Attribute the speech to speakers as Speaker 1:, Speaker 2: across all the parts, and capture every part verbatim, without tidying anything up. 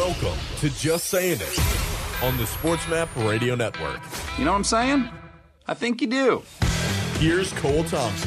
Speaker 1: Welcome to Just Saying It on the SportsMap Radio Network.
Speaker 2: You know what I'm saying? I think you do.
Speaker 1: Here's Cole Thompson.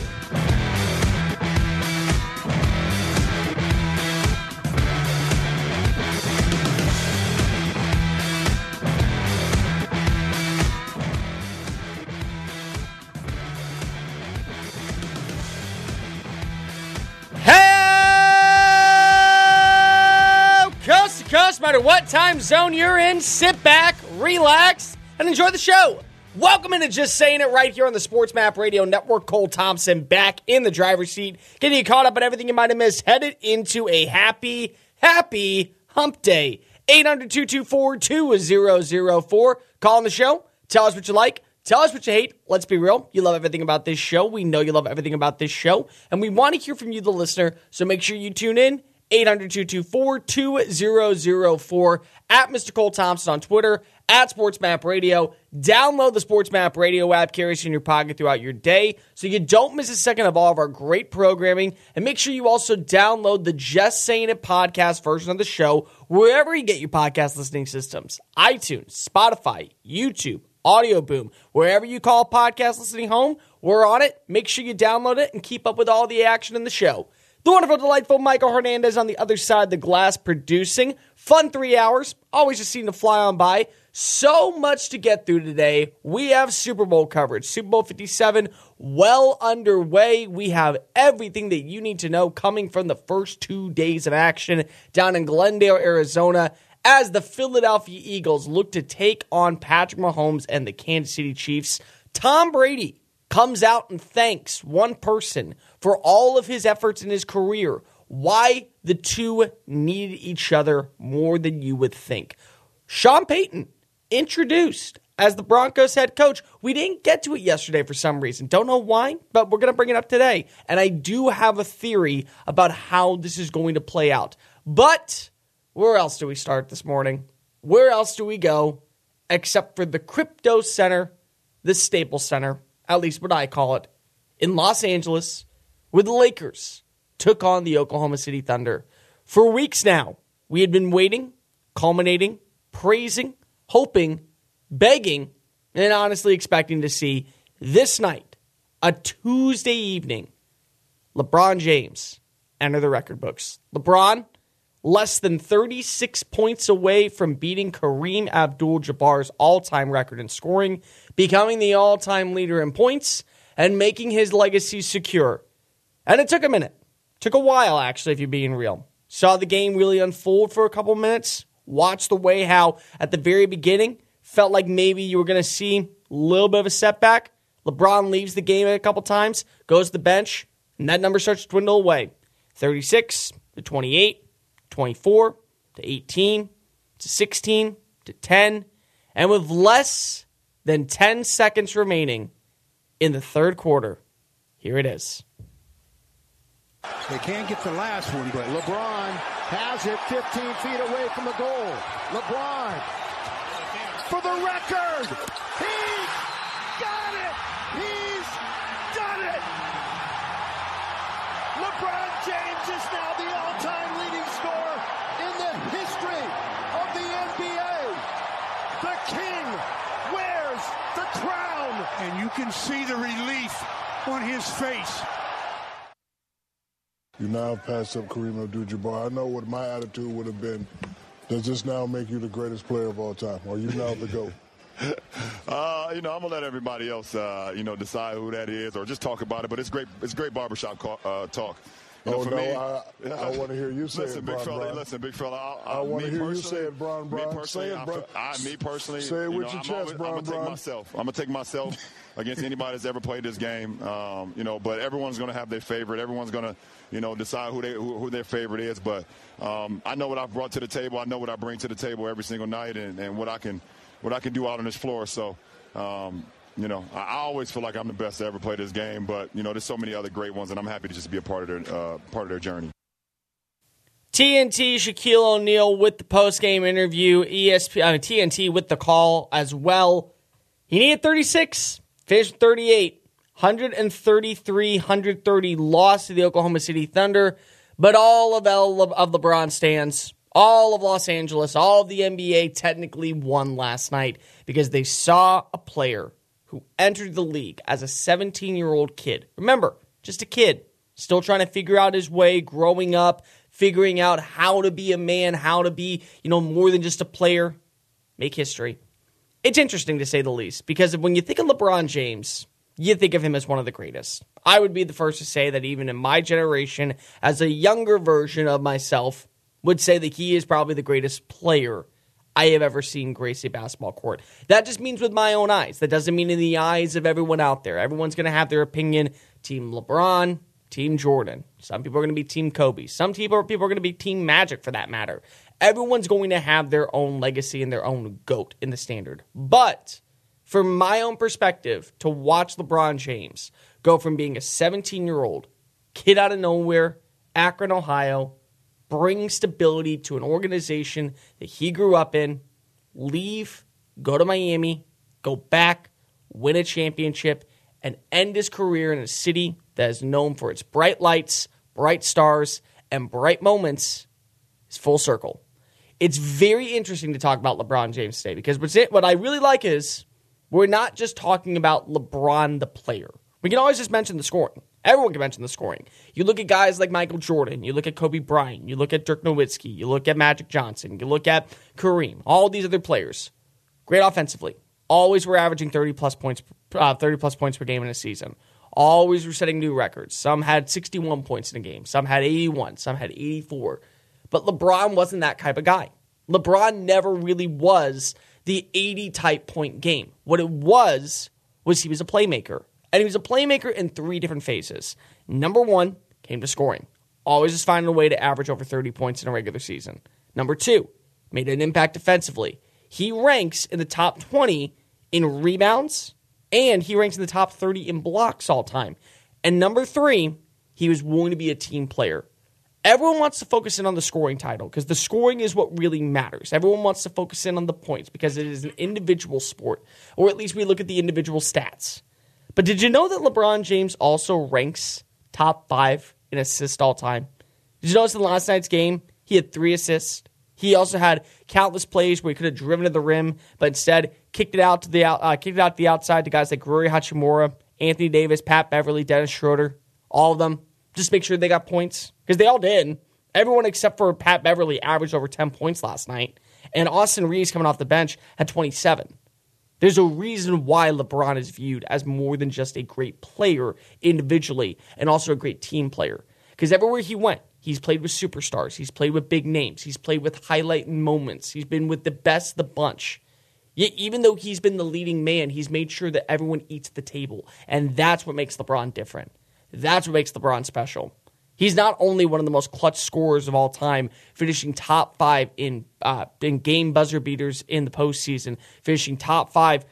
Speaker 3: No matter what time zone you're in, sit back, relax, and enjoy the show. Welcome into Just Saying It right here on the SportsMap Radio Network. Cole Thompson back in the driver's seat, getting you caught up on everything you might have missed. Headed into a happy, happy hump day. eight hundred, two two four, two zero zero four. Call on the show. Tell us what you like. Tell us what you hate. Let's be real. You love everything about this show. We know you love everything about this show. And we want to hear from you, the listener. So make sure you tune in. eight hundred, two two four, two zero zero four, at Mister Cole Thompson on Twitter, at SportsMap Radio. Download the SportsMap Radio app, carries in your pocket throughout your day so you don't miss a second of all of our great programming. And make sure you also download the Just Saying It podcast version of the show wherever you get your podcast listening systems. iTunes, Spotify, YouTube, Audio Boom, wherever you call podcast listening home, we're on it. Make sure you download it and keep up with all the action in the show. The wonderful, delightful Michael Hernandez on the other side of the glass producing. Fun three hours. Always just seem to fly on by. So much to get through today. We have Super Bowl coverage. Super Bowl fifty-seven well underway. We have everything that you need to know coming from the first two days of action down in Glendale, Arizona, as the Philadelphia Eagles look to take on Patrick Mahomes and the Kansas City Chiefs. Tom Brady comes out and thanks one person for all of his efforts in his career, why the two needed each other more than you would think. Sean Payton introduced as the Broncos head coach. We didn't get to it yesterday for some reason. Don't know why, but we're going to bring it up today. And I do have a theory about how this is going to play out. But where else do we start this morning? Where else do we go except for the Crypto Center, the Staples Center, at least what I call it, in Los Angeles, where the Lakers took on the Oklahoma City Thunder. For weeks now, we had been waiting, culminating, praising, hoping, begging, and honestly expecting to see this night, a Tuesday evening, LeBron James enter the record books. LeBron, less than thirty-six points away from beating Kareem Abdul-Jabbar's all-time record in scoring, becoming the all-time leader in points, and making his legacy secure. And it took a minute. Took a while, actually, if you're being real. Saw the game really unfold for a couple minutes. Watched the way how, at the very beginning, felt like maybe you were going to see a little bit of a setback. LeBron leaves the game a couple times, goes to the bench, and that number starts to dwindle away. thirty-six to twenty-eight, twenty-four to eighteen to sixteen to ten. And with less than ten seconds remaining in the third quarter, here it is.
Speaker 4: They can't get the last one, but LeBron has it fifteen feet away from the goal. LeBron for the record. He's got it. He's done it. LeBron James is now the all-time leading scorer in the history of the N B A. The king wears the crown.
Speaker 5: And you can see the relief on his face.
Speaker 6: You now pass up Kareem Abdul-Jabbar. I know what my attitude would have been. Does this now make you the greatest player of all time? Are you now the GOAT?
Speaker 7: Uh, you know, I'm gonna let everybody else, uh, you know, decide who that is, or just talk about it. But it's great. It's great barbershop call, uh, talk. You know,
Speaker 6: oh
Speaker 7: for
Speaker 6: no,
Speaker 7: me,
Speaker 6: I, I want to hear you say
Speaker 7: listen,
Speaker 6: it,
Speaker 7: big
Speaker 6: Bron,
Speaker 7: fella.
Speaker 6: Bron.
Speaker 7: Listen, big fella. I, I,
Speaker 6: I want to hear you say
Speaker 7: personally-
Speaker 6: it, Bron, Bron.
Speaker 7: Me personally,
Speaker 6: Say it,
Speaker 7: I,
Speaker 6: Bron.
Speaker 7: I, me personally,
Speaker 6: Say it
Speaker 7: you
Speaker 6: with
Speaker 7: know,
Speaker 6: your
Speaker 7: I'm
Speaker 6: chest,
Speaker 7: always,
Speaker 6: Bron,
Speaker 7: I'm gonna
Speaker 6: Bron.
Speaker 7: take myself. I'm gonna take myself against anybody that's ever played this game. Um, you know, but everyone's gonna have their favorite. Everyone's gonna, you know, decide who they who, who their favorite is. But um, I know what I've brought to the table. I know what I bring to the table every single night, and, and what I can what I can do out on this floor. So. Um, You know, I, I always feel like I'm the best to ever play this game, but you know, there's so many other great ones, and I'm happy to just be a part of their uh, part of their journey.
Speaker 3: T N T, Shaquille O'Neal with the post-game interview. E S P N, I mean, T N T with the call as well. He needed thirty-six, finished with thirty-eight, one thirty-three, one thirty loss to the Oklahoma City Thunder. But all of, L, of LeBron stands, all of Los Angeles, all of the N B A technically won last night because they saw a player who entered the league as a seventeen-year-old kid. Remember, just a kid, still trying to figure out his way, growing up, figuring out how to be a man, how to be, you know, more than just a player. Make history. It's interesting to say the least, because when you think of LeBron James, you think of him as one of the greatest. I would be the first to say that even in my generation, as a younger version of myself, would say that he is probably the greatest player I have ever seen grace a basketball court. That just means with my own eyes. That doesn't mean in the eyes of everyone out there. Everyone's going to have their opinion. Team LeBron, Team Jordan. Some people are going to be Team Kobe. Some people, people are going to be Team Magic for that matter. Everyone's going to have their own legacy and their own GOAT in the standard. But from my own perspective, to watch LeBron James go from being a seventeen-year-old kid out of nowhere, Akron, Ohio, bring stability to an organization that he grew up in, leave, go to Miami, go back, win a championship, and end his career in a city that is known for its bright lights, bright stars, and bright moments, is full circle. It's very interesting to talk about LeBron James today, because what's it, what I really like is we're not just talking about LeBron the player. We can always just mention the scoring. Everyone can mention the scoring. You look at guys like Michael Jordan. You look at Kobe Bryant. You look at Dirk Nowitzki. You look at Magic Johnson. You look at Kareem. All these other players. Great offensively. Always were averaging thirty plus points, uh, thirty plus points per game in a season. Always were setting new records. Some had sixty-one points in a game. Some had eighty-one. Some had eighty-four. But LeBron wasn't that type of guy. LeBron never really was the eighty-type point game. What it was, was he was a playmaker. And he was a playmaker in three different phases. Number one, came to scoring. Always just finding a way to average over thirty points in a regular season. Number two, made an impact defensively. He ranks in the top twenty in rebounds, and he ranks in the top thirty in blocks all time. And number three, he was willing to be a team player. Everyone wants to focus in on the scoring title because the scoring is what really matters. Everyone wants to focus in on the points because it is an individual sport, or at least we look at the individual stats. But did you know that LeBron James also ranks top five in assists all time? Did you notice in last night's game, he had three assists? He also had countless plays where he could have driven to the rim, but instead kicked it out to the out, uh, kicked it out to the outside to guys like Rui Hachimura, Anthony Davis, Pat Beverly, Dennis Schroeder, all of them. Just make sure they got points, because they all did. Everyone except for Pat Beverly averaged over ten points last night, and Austin Reeves coming off the bench had twenty-seven. There's a reason why LeBron is viewed as more than just a great player individually and also a great team player. Because everywhere he went, he's played with superstars. He's played with big names. He's played with highlight moments. He's been with the best of the bunch. Yet even though he's been the leading man, he's made sure that everyone eats at the table. And that's what makes LeBron different. That's what makes LeBron special. He's not only one of the most clutch scorers of all time, finishing top five in uh, in game buzzer beaters in the postseason, finishing top five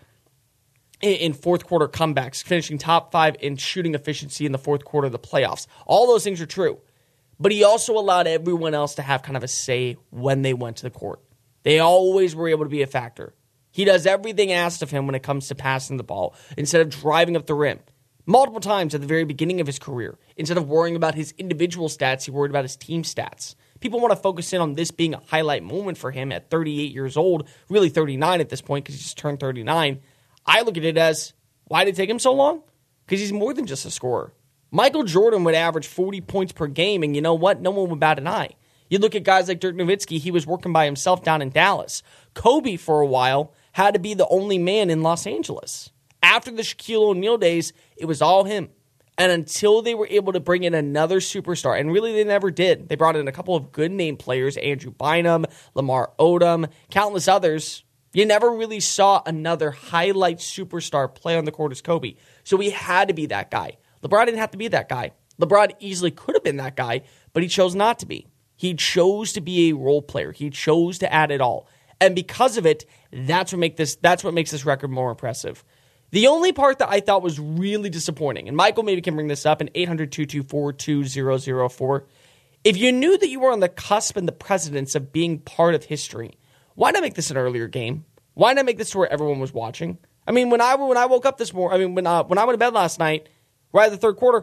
Speaker 3: in, in fourth quarter comebacks, finishing top five in shooting efficiency in the fourth quarter of the playoffs. All those things are true. But he also allowed everyone else to have kind of a say when they went to the court. They always were able to be a factor. He does everything asked of him when it comes to passing the ball instead of driving up the rim. Multiple times at the very beginning of his career, instead of worrying about his individual stats, he worried about his team stats. People want to focus in on this being a highlight moment for him at thirty-eight years old, really thirty-nine at this point because he just turned thirty-nine. I look at it as, why did it take him so long? Because he's more than just a scorer. Michael Jordan would average forty points per game, and you know what? No one would bat an eye. You look at guys like Dirk Nowitzki, he was working by himself down in Dallas. Kobe, for a while, had to be the only man in Los Angeles. After the Shaquille O'Neal days, it was all him. And until they were able to bring in another superstar, and really they never did. They brought in a couple of good name players, Andrew Bynum, Lamar Odom, countless others. You never really saw another highlight superstar play on the court as Kobe. So he had to be that guy. LeBron didn't have to be that guy. LeBron easily could have been that guy, but he chose not to be. He chose to be a role player. He chose to add it all. And because of it, that's what make this that's what makes this record more impressive. The only part that I thought was really disappointing, and Michael maybe can bring this up in eight hundred, two two four, two zero zero four, if you knew that you were on the cusp and the precedence of being part of history, why not make this an earlier game? Why not make this to where everyone was watching? I mean, when I when I woke up this morning, I mean, when, uh, when I went to bed last night, right at the third quarter,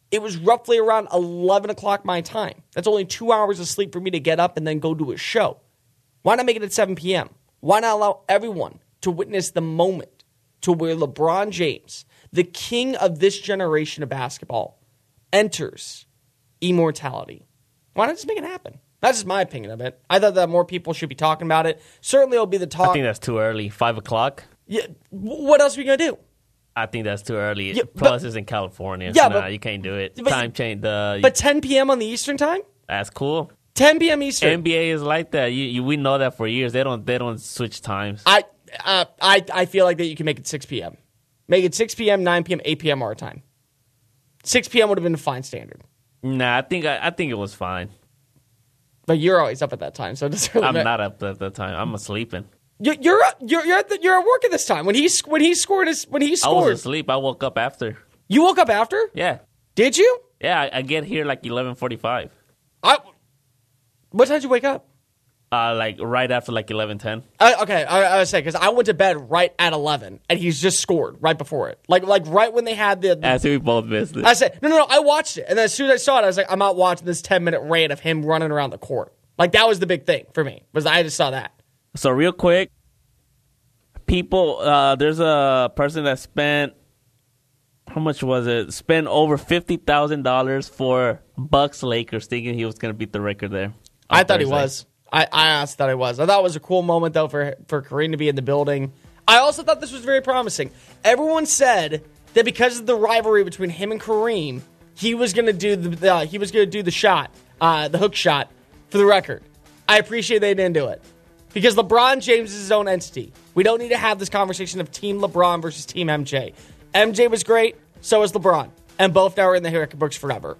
Speaker 3: it was roughly around eleven o'clock my time. That's only two hours of sleep for me to get up and then go do a show. Why not make it at seven p.m.? Why not allow everyone to witness the moment to where LeBron James, the king of this generation of basketball, enters immortality? Why not just make it happen? That's just my opinion of it. I thought that more people should be talking about it. Certainly it'll be the talk.
Speaker 8: I think that's too early. Five o'clock?
Speaker 3: Yeah. What else are we going to do?
Speaker 8: I think that's too early.
Speaker 3: Yeah,
Speaker 8: Plus,
Speaker 3: but,
Speaker 8: it's in California.
Speaker 3: Yeah,
Speaker 8: nah,
Speaker 3: but,
Speaker 8: you can't do it.
Speaker 3: But,
Speaker 8: time change. The
Speaker 3: But ten p.m. on the Eastern time?
Speaker 8: That's cool.
Speaker 3: ten p.m. Eastern.
Speaker 8: N B A is like that. You, you, we know that for years. They don't they don't switch times.
Speaker 3: I uh, I I feel like that you can make it six p.m. Make it six p.m., nine p.m., eight p.m. our time. six p.m. would have been a fine standard.
Speaker 8: Nah, I think I, I think it was fine.
Speaker 3: But you're always up at that time, so it doesn't really
Speaker 8: I'm
Speaker 3: matter.
Speaker 8: not up at that time. I'm sleeping.
Speaker 3: You're you're you're you're at, the, you're at work at this time when he when he scored his when he
Speaker 8: I
Speaker 3: scored.
Speaker 8: was asleep. I woke up after.
Speaker 3: You woke up after?
Speaker 8: Yeah.
Speaker 3: Did you?
Speaker 8: Yeah, I, I get here like eleven forty-five.
Speaker 3: I. What time did you wake up?
Speaker 8: Uh, like right after like eleven ten.
Speaker 3: Uh, okay, I, I was saying because I went to bed right at eleven, and he's just scored right before it, like like right when they had the. the
Speaker 8: As we both missed it.
Speaker 3: I said no, no, no. I watched it, and then as soon as I saw it, I was like, I'm not watching this ten minute rant of him running around the court. Like that was the big thing for me. Was I just saw that.
Speaker 8: So real quick, people, uh, there's a person that spent. How much was it? Spent over fifty thousand dollars for Bucks Lakers, thinking he was going to beat the record there.
Speaker 3: I thought
Speaker 8: Thursday.
Speaker 3: he was. I, I honestly thought he was. I thought it was a cool moment, though, for for Kareem to be in the building. I also thought this was very promising. Everyone said that because of the rivalry between him and Kareem, he was going to do the, the he was going to do the shot, uh, the hook shot for the record. I appreciate they didn't do it because LeBron James is his own entity. We don't need to have this conversation of Team LeBron versus Team M J. M J was great, so was LeBron, and both now are in the record books forever.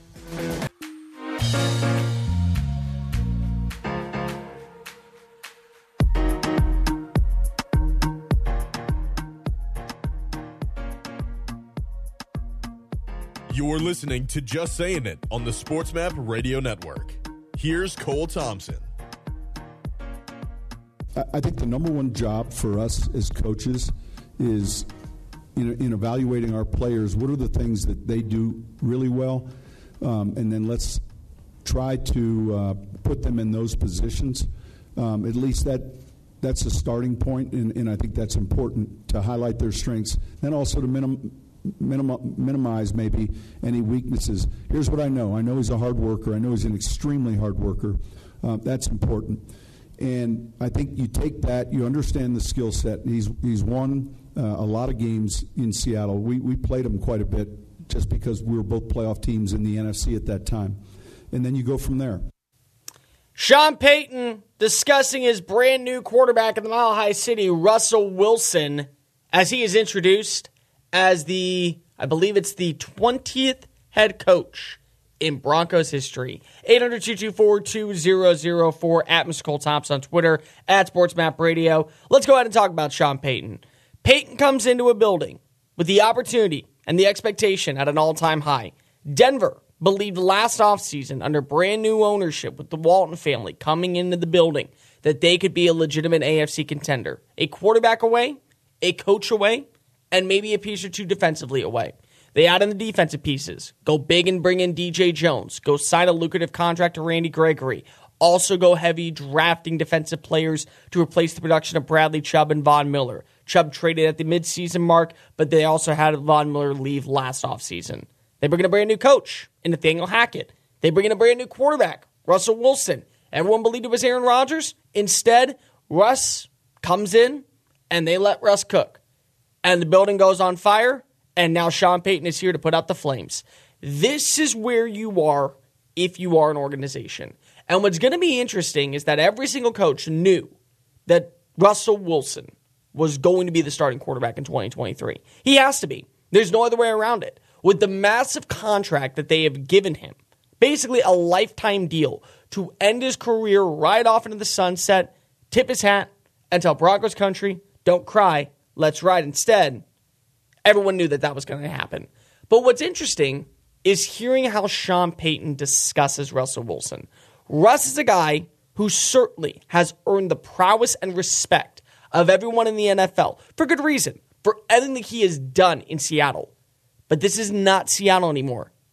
Speaker 1: You're listening to Just Saying It on the SportsMap Radio Network. Here's Cole Thompson.
Speaker 9: I think the number one job for us as coaches is in, in evaluating our players, what are the things that they do really well, um, and then let's try to uh, put them in those positions. Um, at least that that's a starting point, and, and I think that's important to highlight their strengths, then also to minimum. Minim- minimize maybe any weaknesses. Here's what I know. I know he's a hard worker. I know he's an extremely hard worker. Uh, that's important. And I think you take that, you understand the skill set. He's he's won uh, a lot of games in Seattle. We we played him quite a bit just because we were both playoff teams in the N F C at that time. And then you go from there.
Speaker 3: Sean Payton discussing his brand new quarterback in the Mile High City, Russell Wilson, as he is introduced as the, I believe it's the twentieth head coach in Broncos history. eight hundred, two two four, two zero zero four, at Mister Cole Thompson on Twitter, at SportsMap Radio. Let's go ahead and talk about Sean Payton. Payton comes into a building with the opportunity and the expectation at an all-time high. Denver believed last offseason, under brand new ownership with the Walton family coming into the building, that they could be a legitimate A F C contender. A quarterback away, a coach away, and maybe a piece or two defensively away. They add in the defensive pieces. Go big and bring in D J Jones. Go sign a lucrative contract to Randy Gregory. Also go heavy drafting defensive players to replace the production of Bradley Chubb and Von Miller. Chubb traded at the midseason mark, but they also had Von Miller leave last offseason. They bring in a brand new coach in Nathaniel Hackett. They bring in a brand new quarterback, Russell Wilson. Everyone believed it was Aaron Rodgers. Instead, Russ comes in, and they let Russ cook. And the building goes on fire, and now Sean Payton is here to put out the flames. This is where you are if you are an organization. And what's going to be interesting is that every single coach knew that Russell Wilson was going to be the starting quarterback in twenty twenty-three. He has to be. There's no other way around it. With the massive contract that they have given him, basically a lifetime deal to end his career right off into the sunset, tip his hat, and tell Broncos country, don't cry, let's ride instead. Everyone knew that that was going to happen. But what's interesting is hearing how Sean Payton discusses Russell Wilson. Russ is a guy who certainly has earned the prowess and respect of everyone in the N F L, for good reason, for everything that he has done in Seattle. But this is not Seattle anymore.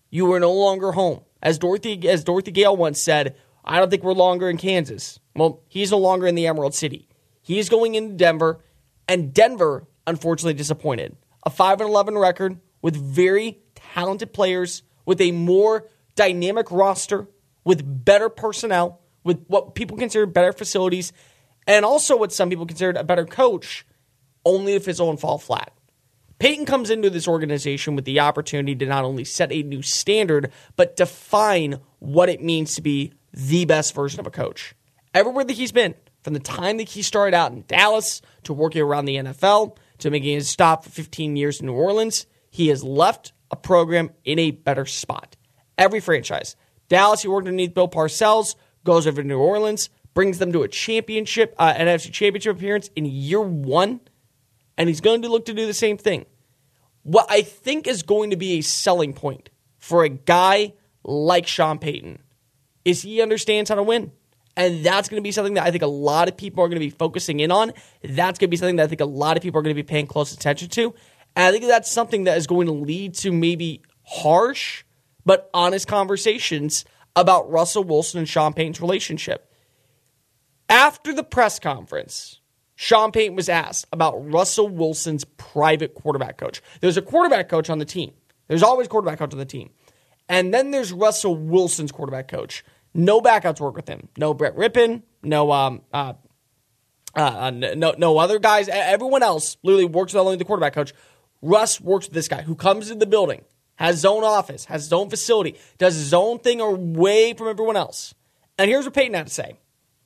Speaker 3: You are no longer home. As Dorothy, as Dorothy Gale once said, I don't think we're longer in Kansas. Well, he's no longer in the Emerald City. He is going into Denver, and Denver, unfortunately, disappointed. A five and eleven record with very talented players, with a more dynamic roster, with better personnel, with what people consider better facilities, and also what some people consider a better coach, only to fizzle and fall flat. Peyton comes into this organization with the opportunity to not only set a new standard, but define what it means to be the best version of a coach. Everywhere that he's been, from the time that he started out in Dallas to working around the N F L to making his stop for fifteen years in New Orleans, he has left a program in a better spot. Every franchise. Dallas, he worked underneath Bill Parcells, goes over to New Orleans, brings them to a championship, uh, an N F C championship appearance in year one, and he's going to look to do the same thing. What I think is going to be a selling point for a guy like Sean Payton is he understands how to win. And that's going to be something that I think a lot of people are going to be focusing in on. That's going to be something that I think a lot of people are going to be paying close attention to. And I think that's something that is going to lead to maybe harsh but honest conversations about Russell Wilson and Sean Payton's relationship. After the press conference, Sean Payton was asked about Russell Wilson's private quarterback coach. There's a quarterback coach on the team. There's always a quarterback coach on the team. And then there's Russell Wilson's quarterback coach. No backouts work with him. No Brett Rippon. No um uh, uh no no other guys. Everyone else literally works with only the quarterback coach. Russ works with this guy who comes into the building, has his own office, has his own facility, does his own thing away from everyone else. And here's what Payton had to say.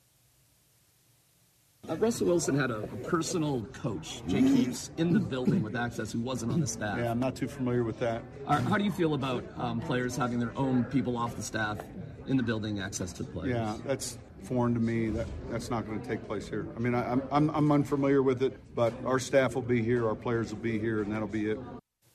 Speaker 10: Uh, Russell Wilson had a, a personal coach, Jake Heaps, in the building with access who wasn't on the staff.
Speaker 11: Yeah, I'm not too familiar with that.
Speaker 10: Are, how do you feel about um, players having their own people off the staff in the building, access to the players?
Speaker 11: Yeah, that's foreign to me. That That's not going to take place here. I mean, I, I'm, I'm I'm unfamiliar with it, but our staff will be here, our players will be here, and that'll be it.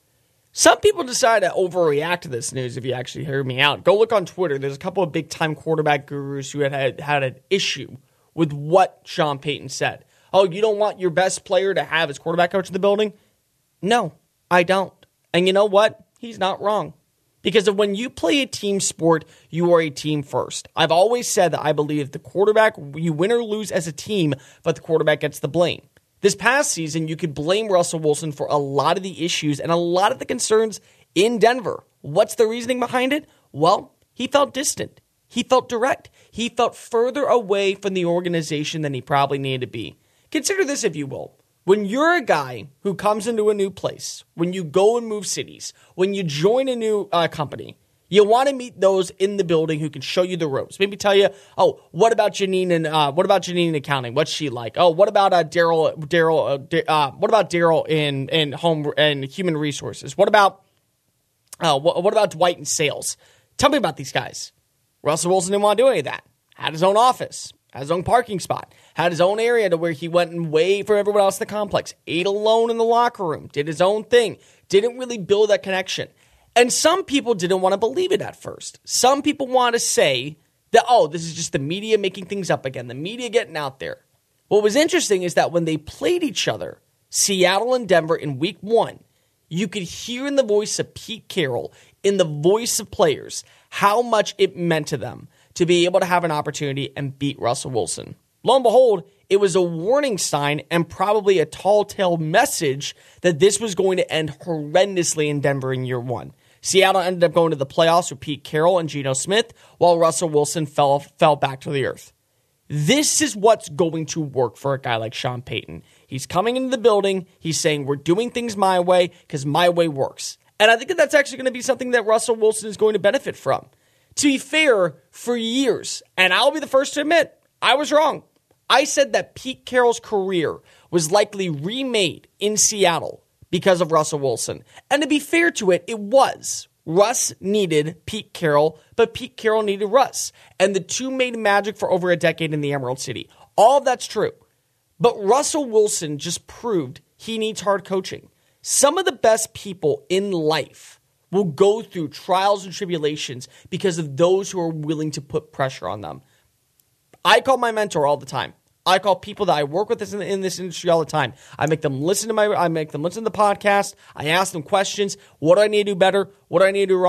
Speaker 3: Some people decide to overreact to this news, if you actually hear me out. Go look on Twitter. There's a couple of big-time quarterback gurus who had, had had an issue with what Sean Payton said. Oh, you don't want your best player to have his quarterback coach in the building? No, I don't. And you know what? He's not wrong. Because of when you play a team sport, you are a team first. I've always said that I believe the quarterback, you win or lose as a team, but the quarterback gets the blame. This past season, you could blame Russell Wilson for a lot of the issues and a lot of the concerns in Denver. What's the reasoning behind it? Well, he felt distant. He felt direct. He felt further away from the organization than he probably needed to be. Consider this, if you will. When you're a guy who comes into a new place, when you go and move cities, when you join a new uh, company, you want to meet those in the building who can show you the ropes. Maybe tell you, oh, what about Janine and uh, what about Janine in accounting? What's she like? Oh, what about uh, Daryl? Daryl, uh, D- uh, what about Daryl in in home and human resources? What about uh, what, what about Dwight in sales? Tell me about these guys. Russell Wilson didn't want to do any of that. Had his own office, had his own parking spot, had his own area to where he went and way from everyone else in the complex, ate alone in the locker room, did his own thing, didn't really build that connection. And some people didn't want to believe it at first. Some people want to say that, oh, this is just the media making things up again, the media getting out there. What was interesting is that when they played each other, Seattle and Denver in week one, you could hear in the voice of Pete Carroll, in the voice of players, how much it meant to them to be able to have an opportunity and beat Russell Wilson. Lo and behold, it was a warning sign and probably a tall tale message that this was going to end horrendously in Denver in year one. Seattle ended up going to the playoffs with Pete Carroll and Geno Smith, while Russell Wilson fell fell back to the earth. This is what's going to work for a guy like Sean Payton. He's coming into the building. He's saying, we're doing things my way because my way works. And I think that that's actually going to be something that Russell Wilson is going to benefit from. To be fair, for years, and I'll be the first to admit, I was wrong. I said that Pete Carroll's career was likely remade in Seattle because of Russell Wilson. And to be fair to it, it was. Russ needed Pete Carroll, but Pete Carroll needed Russ. And the two made magic for over a decade in the Emerald City. All of that's true. But Russell Wilson just proved he needs hard coaching. Some of the best people in life will go through trials and tribulations because of those who are willing to put pressure on them. I call my mentor all the time. I call people that I work with in, in this industry all the time. I make them listen to my, I make them listen to the podcast. I ask them questions. What do I need to do better? What do I need to do wrong?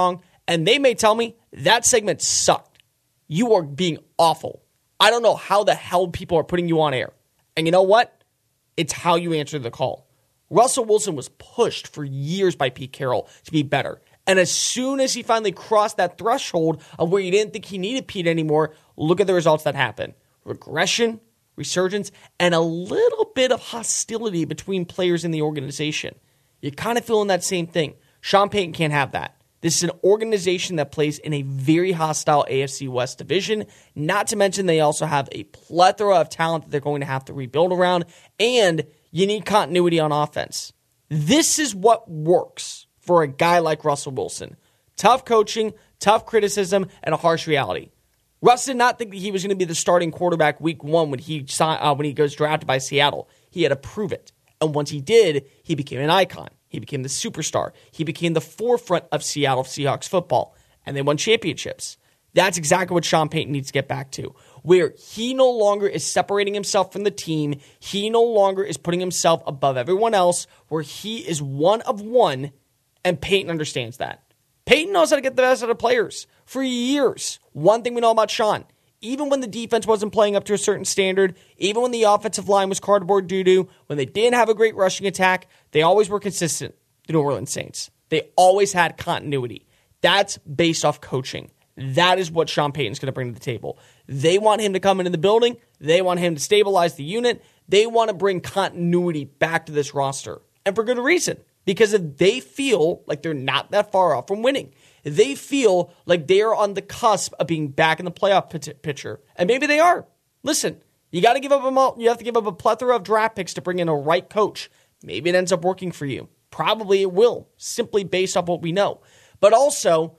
Speaker 3: And they may tell me that segment sucked. You are being awful. I don't know how the hell people are putting you on air. And you know what? It's how you answer the call. Russell Wilson was pushed for years by Pete Carroll to be better. And as soon as he finally crossed that threshold of where you didn't think he needed Pete anymore, look at the results that happened. Regression, resurgence, and a little bit of hostility between players in the organization. You're kind of feeling that same thing. Sean Payton can't have that. This is an organization that plays in a very hostile A F C West division. Not to mention they also have a plethora of talent that they're going to have to rebuild around, and you need continuity on offense. This is what works for a guy like Russell Wilson. Tough coaching, tough criticism, and a harsh reality. Russ did not think that he was going to be the starting quarterback week one when he uh, when he goes drafted by Seattle. He had to prove it. And once he did, he became an icon. He became the superstar. He became the forefront of Seattle Seahawks football. And they won championships. That's exactly what Sean Payton needs to get back to, where he no longer is separating himself from the team. He no longer is putting himself above everyone else, where he is one of one, and Payton understands that. Payton knows how to get the best out of players for years. One thing we know about Sean, even when the defense wasn't playing up to a certain standard, even when the offensive line was cardboard doo-doo, when they didn't have a great rushing attack, they always were consistent, the New Orleans Saints. They always had continuity. That's based off coaching. That is what Sean Payton's going to bring to the table. They want him to come into the building. They want him to stabilize the unit. They want to bring continuity back to this roster. And for good reason. Because if they feel like they're not that far off from winning, they feel like they are on the cusp of being back in the playoff p- picture. And maybe they are. Listen, you got to give up a you have to give up a plethora of draft picks to bring in a right coach. Maybe it ends up working for you. Probably it will, simply based off what we know. But also,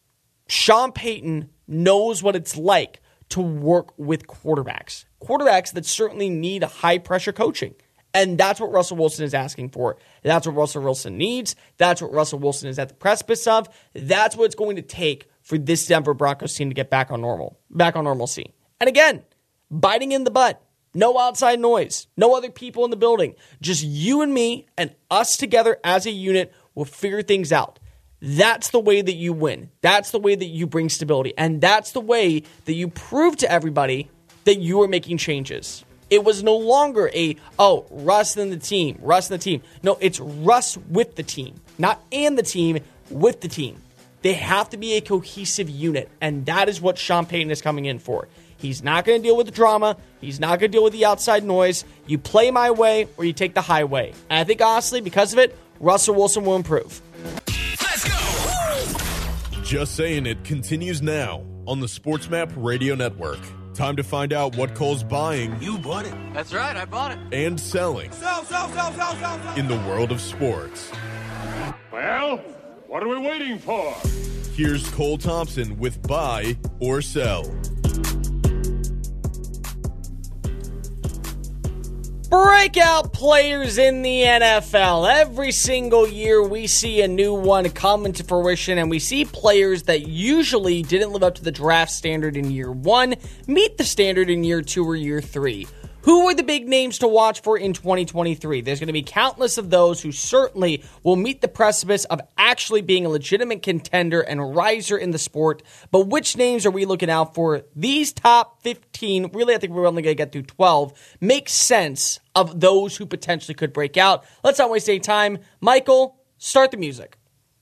Speaker 3: Sean Payton knows what it's like to work with quarterbacks. Quarterbacks that certainly need high-pressure coaching. And that's what Russell Wilson is asking for. That's what Russell Wilson needs. That's what Russell Wilson is at the precipice of. That's what it's going to take for this Denver Broncos team to get back on normal, back on normalcy. And again, biting in the butt. No outside noise. No other people in the building. Just you and me and us together as a unit will figure things out. That's the way that you win. That's the way that you bring stability. And that's the way that you prove to everybody that you are making changes. It was no longer a, oh, Russ and the team, Russ and the team. No, it's Russ with the team. Not and the team, with the team. They have to be a cohesive unit, and that is what Sean Payton is coming in for. He's not going to deal with the drama. He's not going to deal with the outside noise. You play my way or you take the highway. And I think, honestly, because of it, Russell Wilson will improve.
Speaker 1: Let's go! Just Saying It continues now on the SportsMap Radio Network. Time to find out what Cole's buying.
Speaker 12: You bought it. That's right, I bought it.
Speaker 1: And selling.
Speaker 12: Sell, sell, sell, sell, sell, sell.
Speaker 1: In the world of sports.
Speaker 13: Well, what are we waiting for?
Speaker 1: Here's Cole Thompson with Buy or Sell.
Speaker 3: Breakout players in the N F L. Every single year we see a new one come into fruition, and we see players that usually didn't live up to the draft standard in year one meet the standard in year two or year three. Who are the big names to watch for in twenty twenty-three? There's going to be countless of those who certainly will meet the precipice of actually being a legitimate contender and riser in the sport. But which names are we looking out for? These top fifteen, really I think we're only going to get through twelve, make sense of those who potentially could break out. Let's not waste any time. Michael, start the music.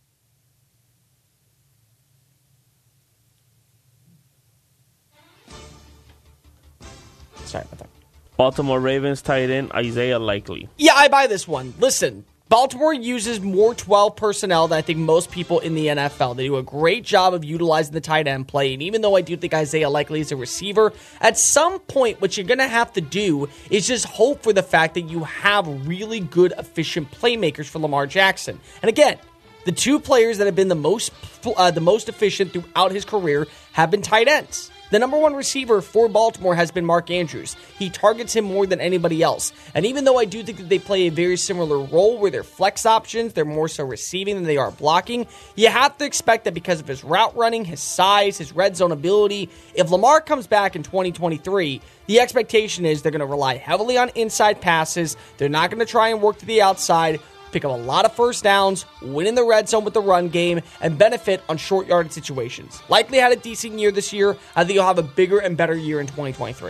Speaker 3: Sorry about that.
Speaker 8: Baltimore Ravens tight end Isaiah Likely.
Speaker 3: Yeah, I buy this one. Listen, Baltimore uses more twelve personnel than I think most people in the N F L. They do a great job of utilizing the tight end play, and even though I do think Isaiah Likely is a receiver, at some point what you're going to have to do is just hope for the fact that you have really good, efficient playmakers for Lamar Jackson. And again, the two players that have been the most uh, the most efficient throughout his career have been tight ends. The number one receiver for Baltimore has been Mark Andrews. He targets him more than anybody else. And even though I do think that they play a very similar role where they're flex options, they're more so receiving than they are blocking, you have to expect that because of his route running, his size, his red zone ability, if Lamar comes back in twenty twenty-three, the expectation is they're going to rely heavily on inside passes. They're not going to try and work to the outside. pick up a lot of first downs, win in the red zone with the run game, and benefit on short yardage situations. Likely had a decent year this year. I think he'll have a bigger and better year in twenty twenty-three.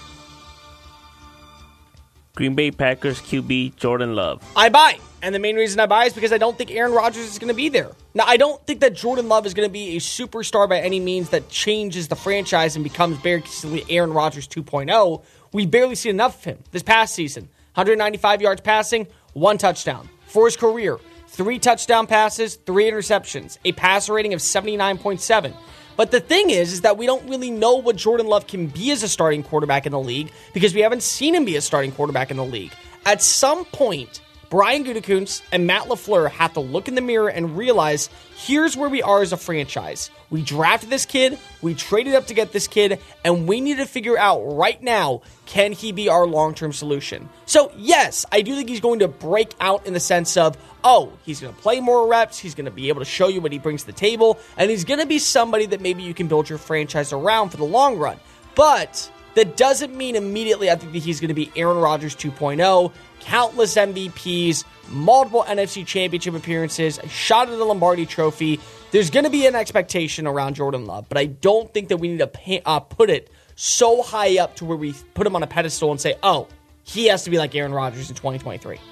Speaker 8: Green Bay Packers Q B Jordan Love.
Speaker 3: I buy. And the main reason I buy is because I don't think Aaron Rodgers is going to be there. Now, I don't think that Jordan Love is going to be a superstar by any means that changes the franchise and becomes basically Aaron Rodgers two point oh. We barely see enough of him this past season. one hundred ninety-five yards passing, one touchdown. For his career, three touchdown passes, three interceptions, a passer rating of seventy-nine point seven. But the thing is, is that we don't really know what Jordan Love can be as a starting quarterback in the league because we haven't seen him be a starting quarterback in the league. At some point, Brian Gutekunst and Matt LaFleur have to look in the mirror and realize here's where we are as a franchise. We drafted this kid, we traded up to get this kid, and we need to figure out right now, can he be our long-term solution? So yes, I do think he's going to break out in the sense of, oh, he's going to play more reps, he's going to be able to show you what he brings to the table, and he's going to be somebody that maybe you can build your franchise around for the long run. But that doesn't mean immediately I think that he's going to be Aaron Rodgers two point oh, countless M V Ps, multiple N F C Championship appearances, a shot at the Lombardi Trophy. There's going to be an expectation around Jordan Love, but I don't think that we need to pay, uh, put it so high up to where we put him on a pedestal and say, oh, he has to be like Aaron Rodgers in twenty twenty-three.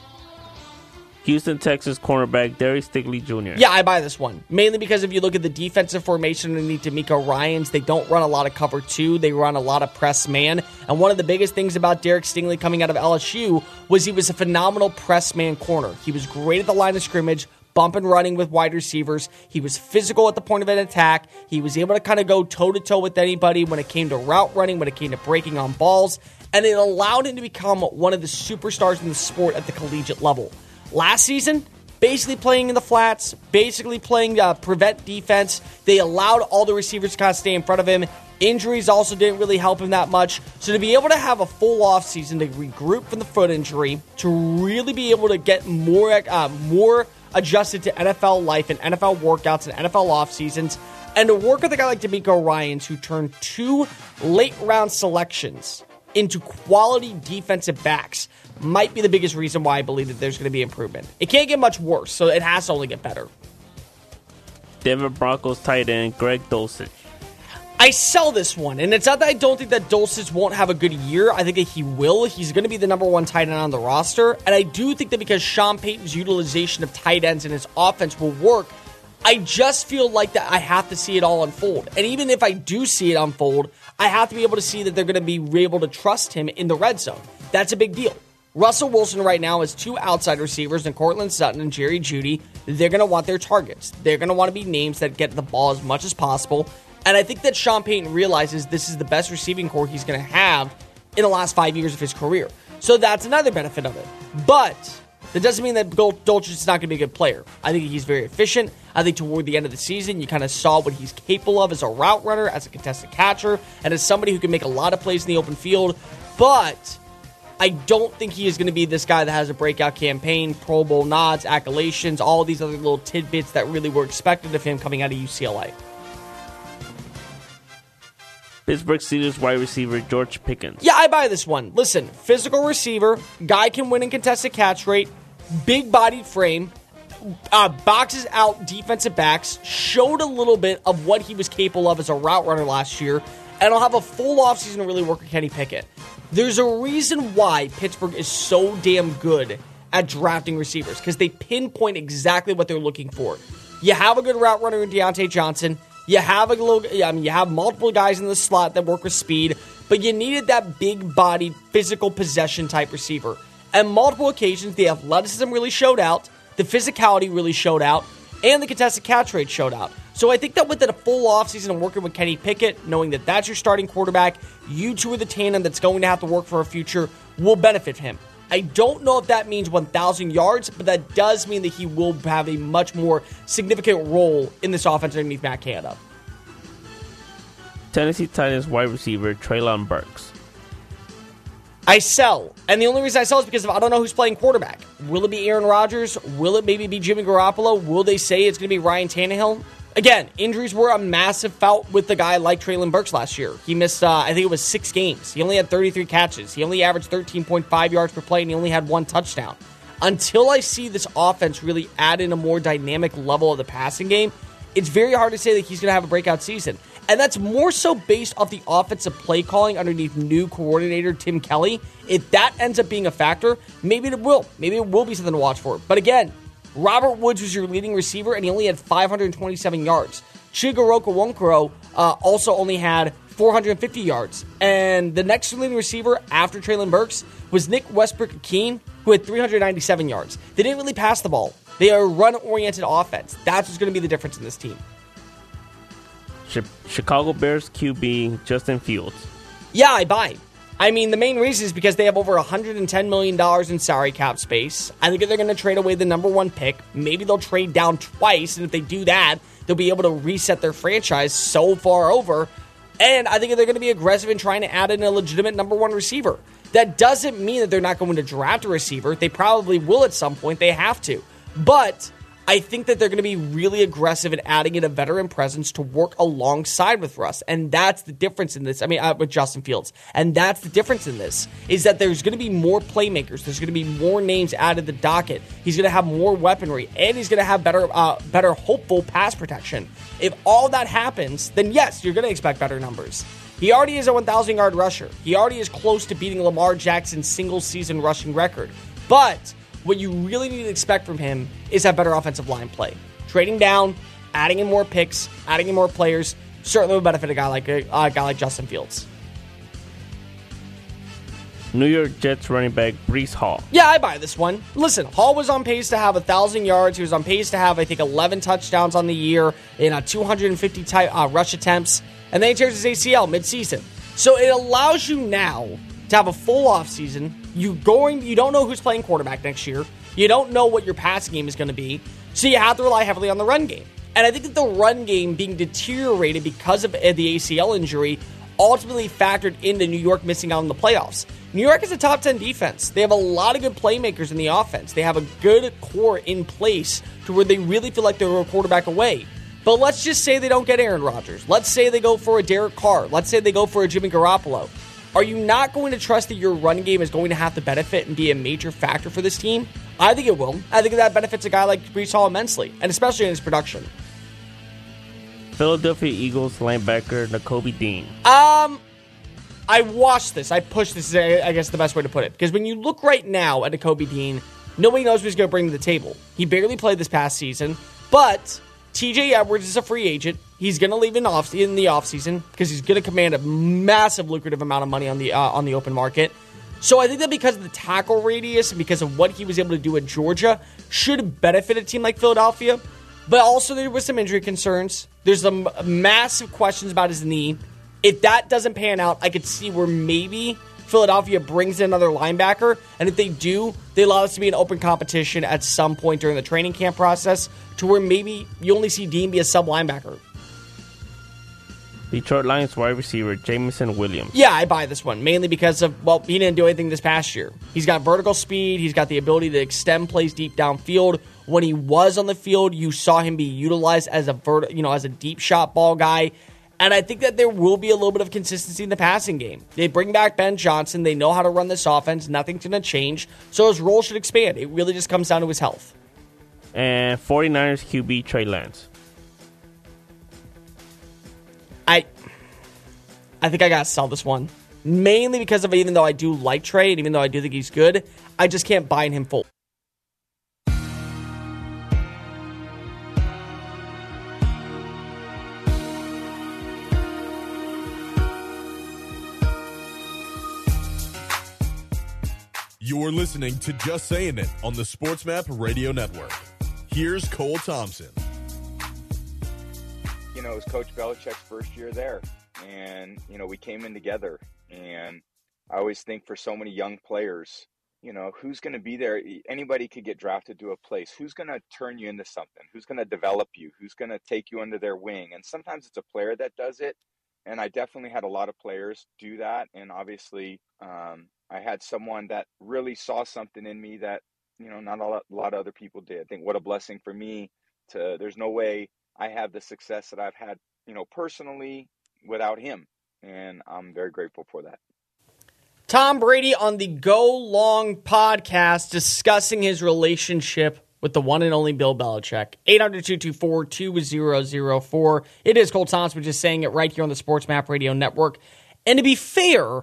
Speaker 8: Houston, Texas cornerback Darius Stingley Junior
Speaker 3: Yeah, I buy this one. Mainly because if you look at the defensive formation underneath D'Amico Ryans, they don't run a lot of cover two. They run a lot of press man. And one of the biggest things about Derek Stingley coming out of L S U was he was a phenomenal press man corner. He was great at the line of scrimmage, bump and running with wide receivers. He was physical at the point of an attack. He was able to kind of go toe-to-toe with anybody when it came to route running, when it came to breaking on balls. And it allowed him to become one of the superstars in the sport at the collegiate level. Last season, basically playing in the flats, basically playing uh, prevent defense. They allowed all the receivers to kind of stay in front of him. Injuries also didn't really help him that much. So to be able to have a full offseason to regroup from the foot injury, to really be able to get more uh, more adjusted to N F L life and N F L workouts and N F L off seasons, and to work with a guy like D'Amico Ryans who turned two late-round selections into quality defensive backs might be the biggest reason why I believe that there's going to be improvement. It can't get much worse, so it has to only get better.
Speaker 8: Denver Broncos tight end Greg Dulcich.
Speaker 3: I sell this one, and it's not that I don't think that Dulcich won't have a good year. I think that he will. He's going to be the number one tight end on the roster, and I do think that because Sean Payton's utilization of tight ends in his offense will work, I just feel like that I have to see it all unfold. And even if I do see it unfold, I have to be able to see that they're going to be able to trust him in the red zone. That's a big deal. Russell Wilson right now has two outside receivers in Cortland Sutton and Jerry Jeudy. They're going to want their targets. They're going to want to be names that get the ball as much as possible. And I think that Sean Payton realizes this is the best receiving core he's going to have in the last five years of his career. So that's another benefit of it. But that doesn't mean that Dulcich is not going to be a good player. I think he's very efficient. I think toward the end of the season, you kind of saw what he's capable of as a route runner, as a contested catcher, and as somebody who can make a lot of plays in the open field. But I don't think he is going to be this guy that has a breakout campaign, Pro Bowl nods, accolades, all these other little tidbits that really were expected of him coming out of U C L A.
Speaker 8: Pittsburgh Steelers wide receiver George Pickens.
Speaker 3: Yeah, I buy this one. Listen, physical receiver, guy can win in contested catch rate, big-bodied frame, uh, boxes out defensive backs, showed a little bit of what he was capable of as a route runner last year, and I'll have a full offseason to really work with Kenny Pickett. There's a reason why Pittsburgh is so damn good at drafting receivers, because they pinpoint exactly what they're looking for. You have a good route runner in Deontay Johnson. You have a little, I mean, you have multiple guys in the slot that work with speed, but you needed that big-bodied, physical possession type receiver. And multiple occasions, the athleticism really showed out, the physicality really showed out, and the contested catch rate showed out. So I think that with a full offseason and working with Kenny Pickett, knowing that that's your starting quarterback, you two are the tandem that's going to have to work for a future, will benefit him. I don't know if that means one thousand yards, but that does mean that he will have a much more significant role in this offense underneath Matt Canada.
Speaker 8: Tennessee Titans wide receiver Treylon Burks.
Speaker 3: I sell. And the only reason I sell is because of, I don't know who's playing quarterback. Will it be Aaron Rodgers? Will it maybe be Jimmy Garoppolo? Will they say it's going to be Ryan Tannehill? Again, injuries were a massive fault with the guy like Treylon Burks last year. He missed, uh, I think it was six games. He only had thirty-three catches. He only averaged thirteen point five yards per play, and he only had one touchdown. until I see this offense really add in a more dynamic level of the passing game, it's very hard to say that he's going to have a breakout season. And that's more so based off the offensive play calling underneath new coordinator Tim Kelly. If that ends up being a factor, maybe it will. Maybe it will be something to watch for. But again, Robert Woods was your leading receiver, and he only had five hundred twenty-seven yards. Chigoroka Wonkoro uh, also only had four hundred fifty yards. And the next leading receiver after Treylon Burks was Nick Westbrook-Akeen, who had three hundred ninety-seven yards. They didn't really pass the ball. They are a run-oriented offense. That's what's going to be the difference in this team.
Speaker 8: Chicago Bears Q B Justin Fields.
Speaker 3: Yeah, I buy. I mean, the main reason is because they have over one hundred ten million dollars in salary cap space. I think they're going to trade away the number one pick. Maybe they'll trade down twice, and if they do that, they'll be able to reset their franchise so far over. And I think they're going to be aggressive in trying to add in a legitimate number one receiver. That doesn't mean that they're not going to draft a receiver. They probably will at some point. They have to. But I think that they're going to be really aggressive in adding in a veteran presence to work alongside with Russ. And that's the difference in this. I mean, uh, with Justin Fields. And that's the difference in this, is that there's going to be more playmakers. There's going to be more names added to the docket. He's going to have more weaponry. And he's going to have better, uh, better hopeful pass protection. If all that happens, then yes, you're going to expect better numbers. He already is a one thousand yard rusher. He already is close to beating Lamar Jackson's single-season rushing record. But what you really need to expect from him is have better offensive line play. Trading down, adding in more picks, adding in more players, certainly would benefit a guy like a, a guy like Justin Fields.
Speaker 8: New York Jets running back Breece Hall.
Speaker 3: Yeah, I buy this one. Listen, Hall was on pace to have one thousand yards. He was on pace to have, I think, eleven touchdowns on the year in a two hundred fifty type, uh, rush attempts. And then he tears his A C L midseason. So it allows you now to have a full offseason. You going, you don't know who's playing quarterback next year. You don't know what your passing game is going to be. So you have to rely heavily on the run game. And I think that the run game being deteriorated because of the A C L injury ultimately factored into New York missing out on the playoffs. New York is a top ten defense. They have a lot of good playmakers in the offense. They have a good core in place to where they really feel like they're a quarterback away. But let's just say they don't get Aaron Rodgers. Let's say they go for a Derek Carr. Let's say they go for a Jimmy Garoppolo. Are you not going to trust that your run game is going to have to benefit and be a major factor for this team? I think it will. I think that benefits a guy like Breece Hall immensely, and especially in his production.
Speaker 8: Philadelphia Eagles linebacker Nakobe Dean.
Speaker 3: Um, I watched this. I pushed this, I guess the best way to put it. Because when you look right now at Nakobe Dean, nobody knows what he's going to bring to the table. He barely played this past season, but T J Edwards is a free agent. He's going to leave in, off, in the offseason because he's going to command a massive lucrative amount of money on the uh, on the open market. So I think that because of the tackle radius and because of what he was able to do at Georgia, should benefit a team like Philadelphia. But also there was some injury concerns. There's some massive questions about his knee. If that doesn't pan out, I could see where maybe Philadelphia brings in another linebacker. And if they do, they allow us to be an open competition at some point during the training camp process to where maybe you only see Dean be a sub-linebacker.
Speaker 8: Detroit Lions wide receiver Jameson Williams.
Speaker 3: Yeah, I buy this one, mainly because of, well, he didn't do anything this past year. He's got vertical speed. He's got the ability to extend plays deep downfield. When he was on the field, you saw him be utilized as a vert, you know, as a deep shot ball guy. And I think that there will be a little bit of consistency in the passing game. They bring back Ben Johnson. They know how to run this offense. Nothing's going to change. So his role should expand. It really just comes down to his health.
Speaker 8: And 49ers Q B Trey Lance.
Speaker 3: I I think I got to sell this one. Mainly because of, even though I do like Trey, and even though I do think he's good, I just can't buy in him full.
Speaker 1: You're listening to Just Saying It on the SportsMap Radio Network. Here's Cole Thompson.
Speaker 14: You know, it was Coach Belichick's first year there, and, you know, we came in together, and I always think for so many young players, you know, who's going to be there? Anybody could get drafted to a place. Who's going to turn you into something? Who's going to develop you? Who's going to take you under their wing? And sometimes it's a player that does it, and I definitely had a lot of players do that, and obviously um, I had someone that really saw something in me that, you know, not a lot, a lot of other people did. I think what a blessing for me to, there's no way I have the success that I've had, you know, personally without him. And I'm very grateful for that.
Speaker 3: Tom Brady on the Go Long podcast discussing his relationship with the one and only Bill Belichick. eight hundred, two two four, two zero zero four. It is Cole Thompson just saying it right here on the Sports Map Radio Network. And to be fair,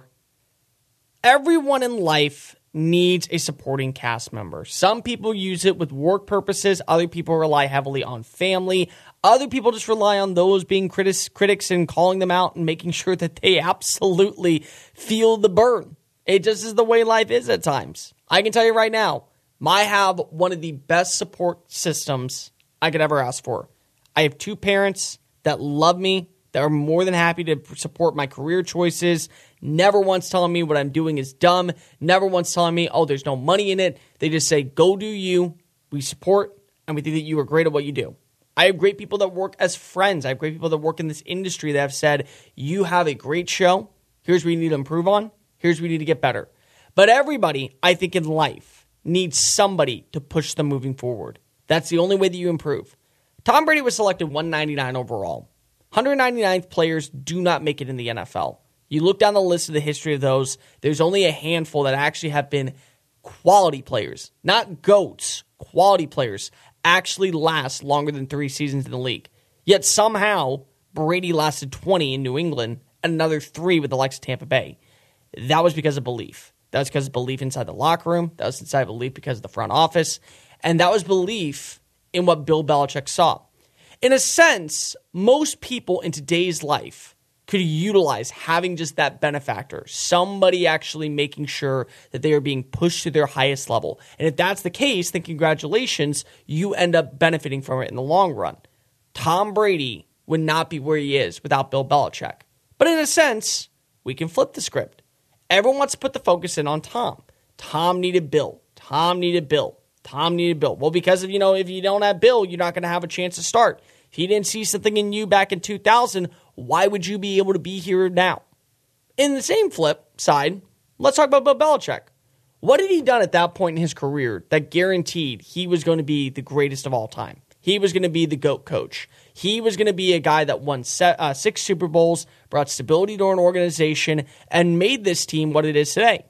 Speaker 3: everyone in life needs a supporting cast member. Some people use it with work purposes. Other people rely heavily on family. Other people just rely on those being critics, critics and calling them out and making sure that they absolutely feel the burn. It just is the way life is at times. I can tell you right now, I have one of the best support systems I could ever ask for. I have two parents that love me, that are more than happy to support my career choices, never once telling me what I'm doing is dumb, never once telling me, oh, there's no money in it. They just say, go do you. We support, and we think that you are great at what you do. I have great people that work as friends. I have great people that work in this industry that have said, you have a great show. Here's what you need to improve on. Here's what you need to get better. But everybody, I think, in life needs somebody to push them moving forward. That's the only way that you improve. Tom Brady was selected one ninety-nine overall. one ninety-ninth players do not make it in the N F L. You look down the list of the history of those, there's only a handful that actually have been quality players, not GOATs, quality players, actually last longer than three seasons in the league. Yet somehow, Brady lasted twenty in New England and another three with the likes of Tampa Bay. That was because of belief. That was because of belief inside the locker room. That was inside belief because of the front office. And that was belief in what Bill Belichick saw. In a sense, most people in today's life could utilize having just that benefactor, somebody actually making sure that they are being pushed to their highest level. And if that's the case, then congratulations, you end up benefiting from it in the long run. Tom Brady would not be where he is without Bill Belichick. But in a sense, we can flip the script. Everyone wants to put the focus in on Tom. Tom needed Bill. Tom needed Bill. Tom needed Bill. Well, because of, you know, if you don't have Bill, you're not going to have a chance to start. If he didn't see something in you back in two thousand, why would you be able to be here now? In the same flip side, let's talk about Bill Belichick. What had he done at that point in his career that guaranteed he was going to be the greatest of all time? He was going to be the GOAT coach. He was going to be a guy that won set, uh, six Super Bowls, brought stability to an organization, and made this team what it is today.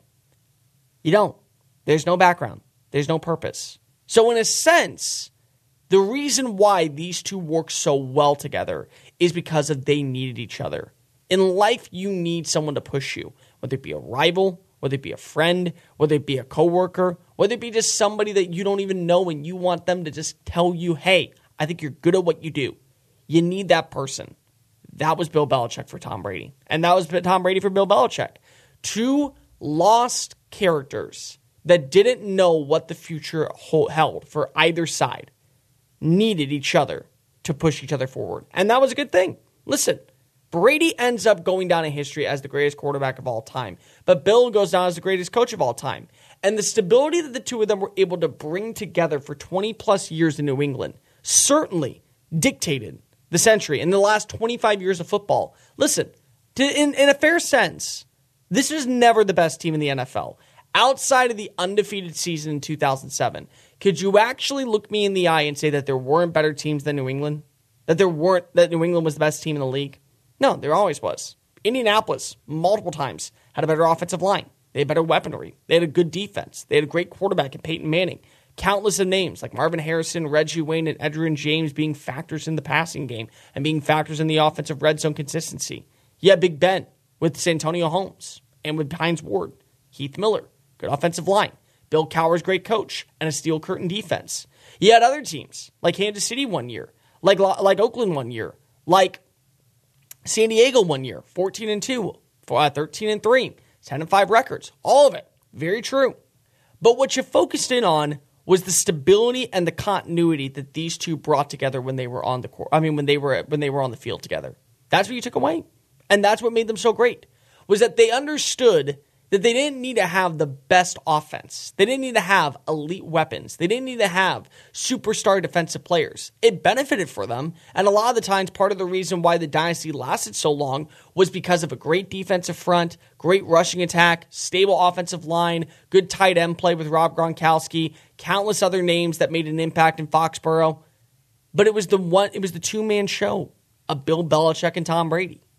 Speaker 3: You don't. There's no background. There's no purpose. So in a sense, the reason why these two work so well together is because of they needed each other. In life, you need someone to push you, whether it be a rival, whether it be a friend, whether it be a coworker, whether it be just somebody that you don't even know and you want them to just tell you, hey, I think you're good at what you do. You need that person. That was Bill Belichick for Tom Brady. And that was Tom Brady for Bill Belichick. Two lost characters that didn't know what the future held for either side needed each other to push each other forward. And that was a good thing. Listen, Brady ends up going down in history as the greatest quarterback of all time, but Bill goes down as the greatest coach of all time. And the stability that the two of them were able to bring together for twenty plus years in New England certainly dictated the century in the last twenty-five years of football. Listen, to, in, in a fair sense, this is never the best team in the N F L. Outside of the undefeated season in two thousand seven, could you actually look me in the eye and say that there weren't better teams than New England? That there weren't that New England was the best team in the league? No, there always was. Indianapolis, multiple times, had a better offensive line. They had better weaponry. They had a good defense. They had a great quarterback in Peyton Manning. Countless of names like Marvin Harrison, Reggie Wayne, and Edgerrin James being factors in the passing game and being factors in the offensive red zone consistency. You had Big Ben with Santonio Holmes and with Hines Ward, Heath Miller, good offensive line, Bill Cowher's great coach, and a steel curtain defense. You had other teams like Kansas City one year, like like Oakland one year, like San Diego one year, fourteen and two, thirteen and three, ten and five records, all of it, very true. But what you focused in on was the stability and the continuity that these two brought together when they were on the court. I mean, when they were when they were on the field together. That's what you took away, and that's what made them so great. Was that they understood that they didn't need to have the best offense. They didn't need to have elite weapons. They didn't need to have superstar defensive players. It benefited for them, and a lot of the times part of the reason why the dynasty lasted so long was because of a great defensive front, great rushing attack, stable offensive line, good tight end play with Rob Gronkowski, countless other names that made an impact in Foxborough. But it was the one, it was the two-man show of Bill Belichick and Tom Brady.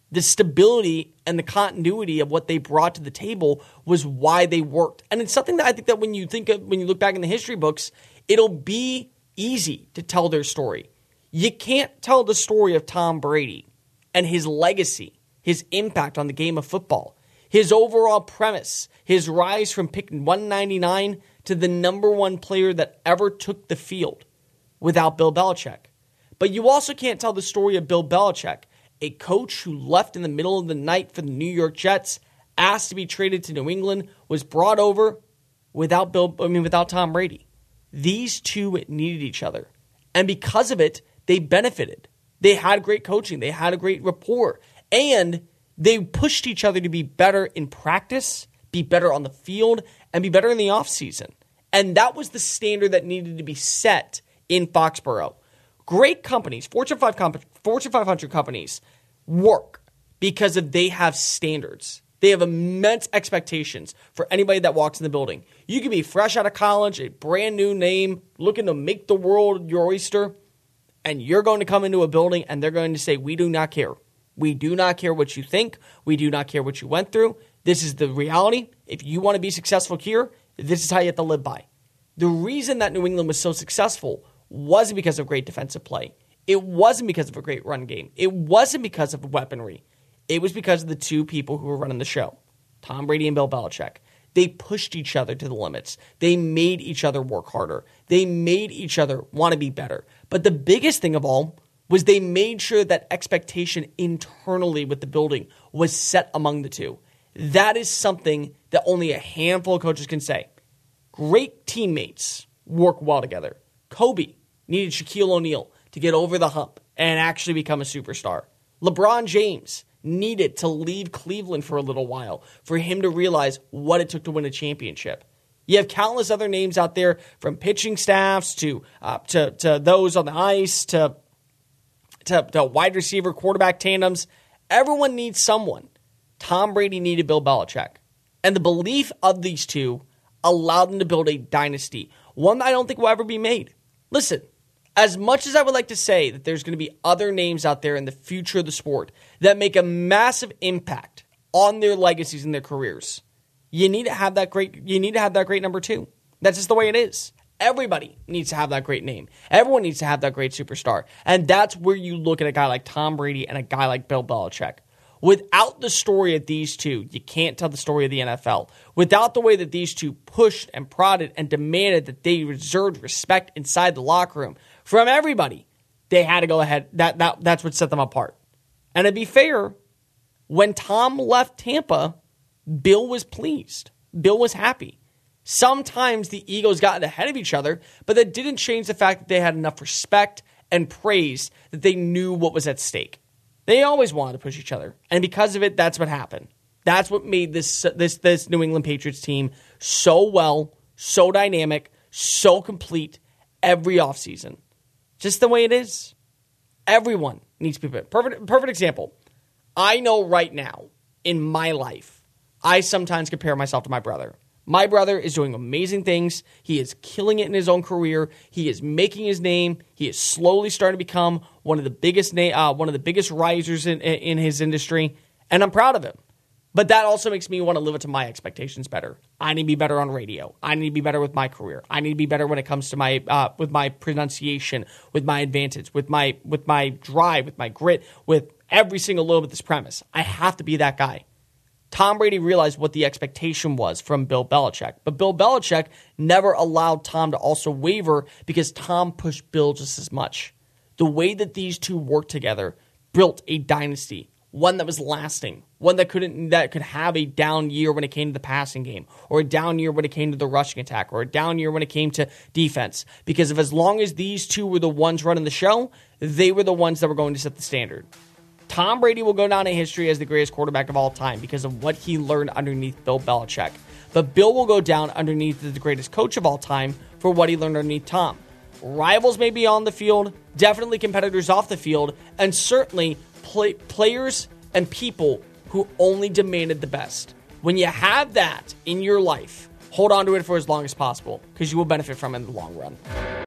Speaker 3: The stability and the continuity of what they brought to the table was why they worked. And it's something that I think that when you think of, when you look back in the history books, it'll be easy to tell their story. You can't tell the story of Tom Brady and his legacy, his impact on the game of football, his overall premise, his rise from pick one ninety-nine to the number one player that ever took the field without Bill Belichick. But you also can't tell the story of Bill Belichick, a coach who left in the middle of the night for the New York Jets, asked to be traded to New England, was brought over without Bill, I mean, without Tom Brady. These two needed each other. And because of it, they benefited. They had great coaching. They had a great rapport. And they pushed each other to be better in practice, be better on the field, and be better in the offseason. And that was the standard that needed to be set in Foxborough. Great companies, Fortune five comp- Fortune five hundred companies, work because of they have standards. They have immense expectations for anybody that walks in the building. You can be fresh out of college, a brand new name, looking to make the world your oyster, and you're going to come into a building and they're going to say, we do not care. We do not care what you think. We do not care what you went through. This is the reality. If you want to be successful here, this is how you have to live by. The reason that New England was so successful wasn't because of great defensive play. It wasn't because of a great run game. It wasn't because of weaponry. It was because of the two people who were running the show, Tom Brady and Bill Belichick. They pushed each other to the limits. They made each other work harder. They made each other want to be better. But the biggest thing of all was they made sure that expectation internally with the building was set among the two. That is something that only a handful of coaches can say. Great teammates work well together. Kobe needed Shaquille O'Neal to get over the hump and actually become a superstar. LeBron James needed to leave Cleveland for a little while for him to realize what it took to win a championship. You have countless other names out there, from pitching staffs to uh, to to those on the ice to, to to wide receiver quarterback tandems. Everyone needs someone. Tom Brady needed Bill Belichick, and the belief of these two allowed them to build a dynasty, one that I don't think will ever be made. Listen, as much as I would like to say that there's going to be other names out there in the future of the sport that make a massive impact on their legacies and their careers, you need to have that great, you need to have that great number two. That's just the way it is. Everybody needs to have that great name. Everyone needs to have that great superstar. And that's where you look at a guy like Tom Brady and a guy like Bill Belichick. Without the story of these two, you can't tell the story of the N F L. Without the way that these two pushed and prodded and demanded that they reserved respect inside the locker room from everybody, they had to go ahead. That, that That's what set them apart. And to be fair, when Tom left Tampa, Bill was pleased. Bill was happy. Sometimes the egos got ahead of each other, but that didn't change the fact that they had enough respect and praise that they knew what was at stake. They always wanted to push each other, and because of it, that's what happened. That's what made this this this New England Patriots team so well, so dynamic, so complete every offseason. Just the way it is. Everyone needs to be fit. Perfect, perfect example. I know right now in my life, I sometimes compare myself to my brother. My brother is doing amazing things. He is killing it in his own career. He is making his name. He is slowly starting to become one of the biggest na- uh, one of the biggest risers in, in his industry, and I'm proud of him. But that also makes me want to live up to my expectations better. I need to be better on radio. I need to be better with my career. I need to be better when it comes to my uh, with my pronunciation, with my advantage, with my with my drive, with my grit, with every single little bit of this premise. I have to be that guy. Tom Brady realized what the expectation was from Bill Belichick, but Bill Belichick never allowed Tom to also waver because Tom pushed Bill just as much. The way that these two worked together built a dynasty, one that was lasting, one that couldn't that could have a down year when it came to the passing game, or a down year when it came to the rushing attack, or a down year when it came to defense. Because if as long as these two were the ones running the show, they were the ones that were going to set the standard. Tom Brady will go down in history as the greatest quarterback of all time because of what he learned underneath Bill Belichick. But Bill will go down underneath as the greatest coach of all time for what he learned underneath Tom. Rivals may be on the field, definitely competitors off the field, and certainly play- players and people who only demanded the best. When you have that in your life, hold on to it for as long as possible because you will benefit from it in the long run.